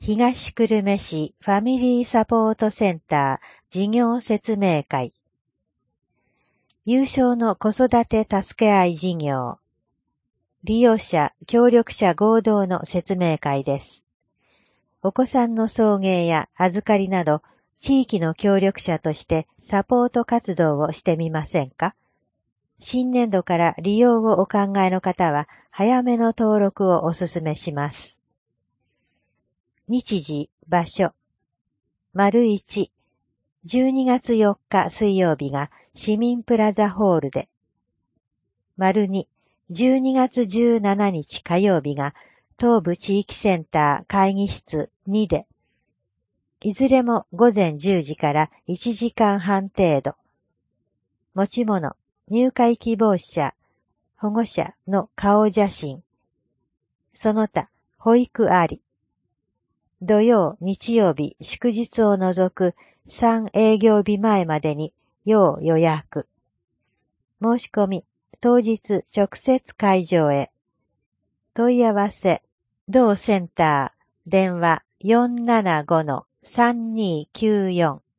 東久留米市ファミリーサポートセンター事業説明会。有償の子育て助け合い事業。利用者、協力者合同の説明会です。お子さんの送迎や預かりなど、地域の協力者としてサポート活動をしてみませんか？新年度から利用をお考えの方は、早めの登録をお勧めします。日時、場所。1、12月4日水曜日が市民プラザホールで。2、12月17日火曜日が東部地域センター会議室2で。いずれも午前10時から1時間半程度。持ち物、入会希望者、保護者の顔写真。その他、保育あり。土曜、日曜日、祝日を除く3営業日前までに要予約。申し込み、当日直接会場へ。問い合わせ、同センター、電話 475-3294